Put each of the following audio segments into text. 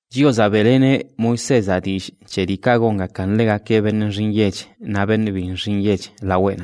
Dios abelene Moisés adish chedikago nga kanlega ke ben rinjech na ben bin rinjech la buena.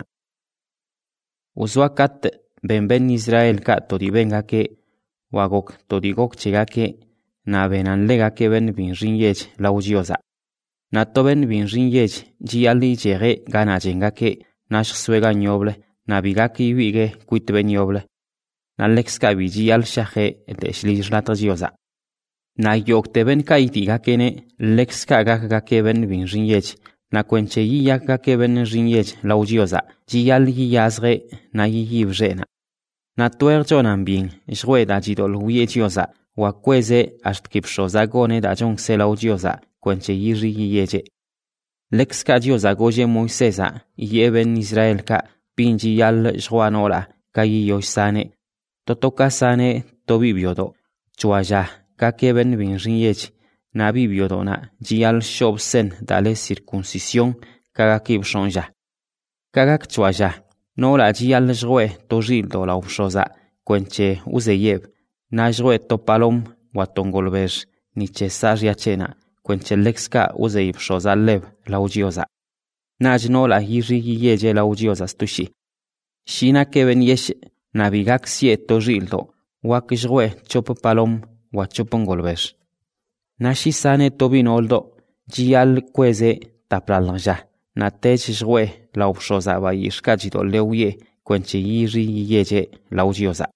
Usuakat ben Israel ka todibenga ke wagok todigok chegake na benanlega ke ben bin rinjech la udiosa. Na to ben bin rinjech jiali jere gana jengake nash suega nyoble na bigaki wige kuit ben nyoble. Na lexka biji al shahe de shlizlata diosa. Na yokte ben kaitiga kene lexka gaka ben bin rinjech na kwenche yiya gake ben rinjech la udiosa jial yiyazre na yiyivjena. Na tuerjonan bin jweda jidol wietiosa wa kweze ashtkipshoza gone da jongse la udiosa kwenche yiri yiyeje. Lexka diosa goje Moisesa yeben Israel ka pinji yal jwanola kayi yoisane totoka sane to bibiodo chuaya kake ben bin rinjech na bibiodo na jial shobsen dale circuncisión kagakib shonja. Kagak chuaya no la jial jwe to jildo la ushoza kwenche uzeyeb na jwe to palom watongolbesh ni chesaria chena kwenche lexka uzeyib shoza lev la udiosa. Na jno la yiri yiyeje la udiosa stushi. Shina keben yesh na bigak sieto jildo wak jwe chop palom wa chopongolbesh. Na shisane tobinoldo jial kweze taplalanja na tej jwe la ushoza ba yishka jido leuye kwenche yiri yiyeje la udiosa.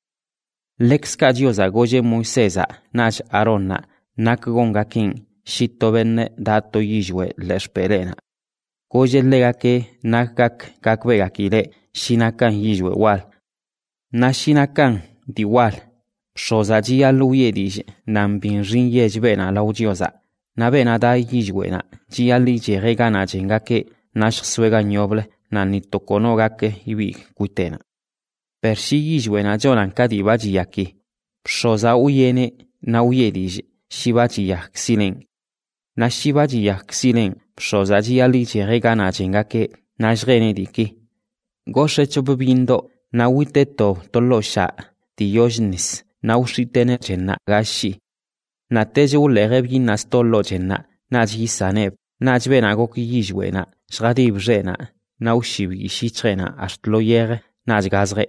Lexka diosa goje Moisesa naj Arona nakgonga king shitoben dato yijwe leshperena. Goje legake nakak kakvega kile shinakan yijwe wal. Na shinakan diwal shoza jial uyedij nan bin rinjech bena la udiosa. Na bena da yijwe na jial ije gana jengake nash suega nyoble na nitokonogake ibi kuitena. Pershi yijwe na jonan kadibaji yaki. Shoza uyene na uyedij shibaji yak silen. Na shibaji yak silen shoza jiali ije gana jengake nash gene diki. Goshe chobubindo na witeto tolosha diyojnis na ushitene jenna gashi. Na teje ulegebi nastolo jenna na jisaneb na jbena goki yijwe na shgadib jena na ushibi shitrena ashtlo yere na jgazre.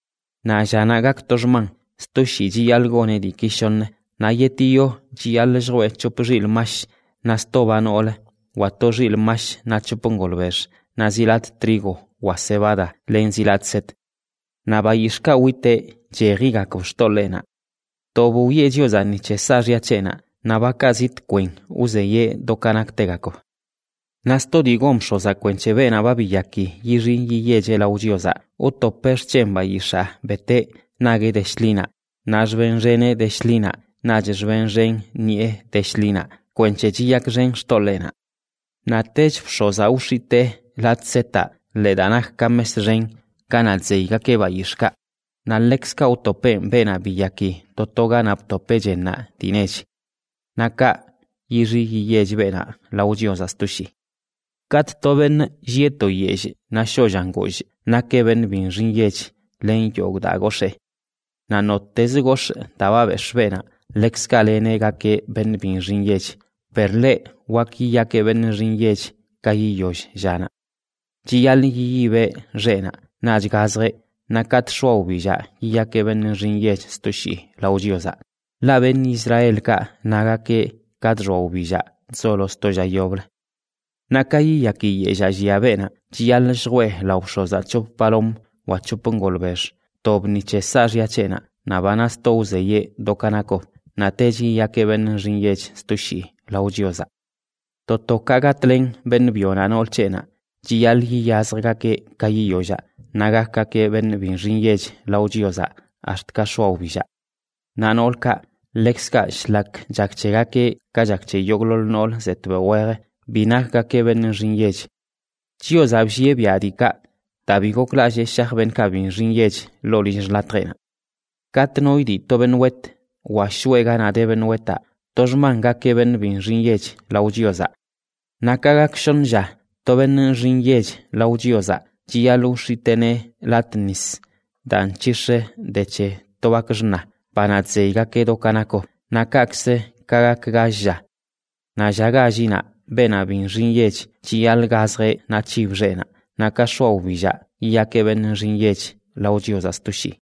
Na janagak tojman stoshi jial gone di kishon na yetio jial jwe chopril mash na stobanole wa tojil mash na chopongolbesh na zilat trigo wa cebada len zilat set. Na bayishka wite jeriga kostolena. Tobu ye diosa ni chesaria chena na bakazit kwen uzeye dokanak tegako. Nasto digom shoza kwenche bena babiyaki yiri yiyeje la udiosa uto perchemba yisha bete nage deshlina najbenjene deshlina najbenjen nie deshlina kwenche jiyak jen stolena. Na tej shoza ushite latseta le danach kames jen kanadzeiga ke bayishka. Na lexka utope bena biyaki totoga naptope jenna dinechi. Naka yiri yiyeje bena la udiosa stushi. Kat toben jieto yej na shojangoj na keben bin rinjech len yogda goshe. Na notez gosh tababesh bena lexka lenega ke ben bin rinjech perle waki ya ke ben rinjech kayi yoj jana. Jial yibe jena na jgazre na kat shwobija ya ke ben rinjech stushi la udiosa. La ben Israel ka naga ke kat shwobija solo stoja yoble. Nakayi yaki yejajia bena jial jwe la ushoza chop palom wa chopongolbesh tob ni chesaria chena na banas touzeye dokanako na teji yake ben rinjech stushi la udiosa. Totokagatlen ben bionanol chena jial yiyazga ke kayi yoja nagaka ke ben bin rinjech la udiosa ashtka shwobija. Nanolka lexka shlak jakchega ke kajakche yoglol nol zetbewere binaka ke ben rinjech. Chio zabjie biadika tabigo klaje shahben kabin rinjech lolish latrena. Kat noidi toben wet wa shuega na deben weta tojmanga ke ben bin rinjech la udiosa. Nakagak shonja toben rinjech la udiosa jialu shitene latnis dan chishe deche tobakjna panatzeiga ke dokanako nakakse kagak gaja Na jagajina bena bin rinyech chial gazre na chibzena na kashwa ubilla ya que ben rinyech la Dios astushi.